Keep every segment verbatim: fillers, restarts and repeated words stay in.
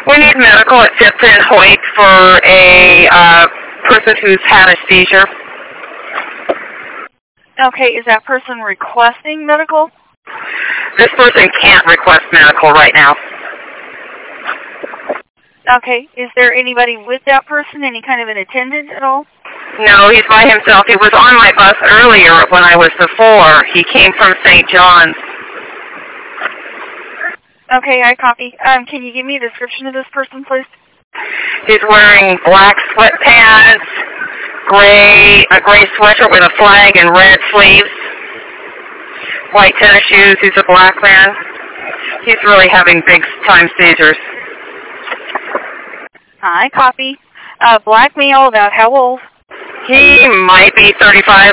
We need medical at Fifth and Hoyt for a uh, person who's had a seizure. Okay, is that person requesting medical? This person can't request medical right now. Okay, is there anybody with that person, any kind of an attendant at all? No, he's by himself. He was on my bus earlier when I was before. He came from Saint John's. Okay, I copy. Um, can you give me a description of this person, please? He's wearing black sweatpants, gray, a gray sweatshirt with a flag and red sleeves, white tennis shoes. He's a black man. He's really having big-time seizures. I copy. Uh, black male, about how old? He might be thirty-five.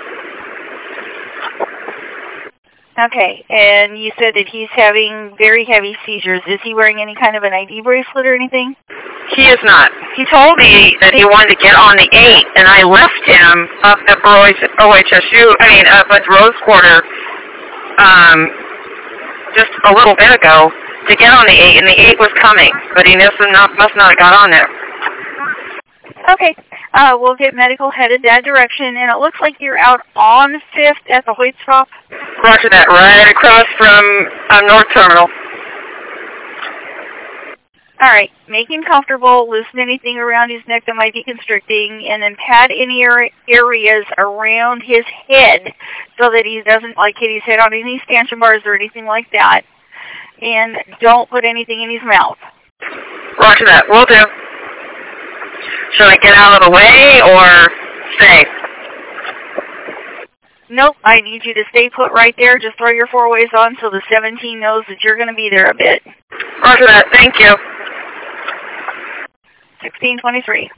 Okay, and you said that he's having very heavy seizures. Is he wearing any kind of an I D bracelet or anything? He is not. He told me that he wanted to get on the eight, and I left him up at O H S U, I mean, up at Rose Quarter, um, just a little bit ago to get on the eight, and the eight was coming, but he must not, must not have got on there. Okay, uh, we'll get medical headed that direction, and it looks like you're out on Fifth at the Hoyt stop. Roger that, right across from um, North Terminal. All right, make him comfortable, loosen anything around his neck that might be constricting, and then pat any areas around his head so that he doesn't like hit his head on any stanchion bars or anything like that. And don't put anything in his mouth. Roger that, will do. Should I get out of the way or stay? Nope, I need you to stay put right there. Just throw your four ways on so the seventeen knows that you're going to be there a bit. Roger that, thank you. sixteen twenty-three.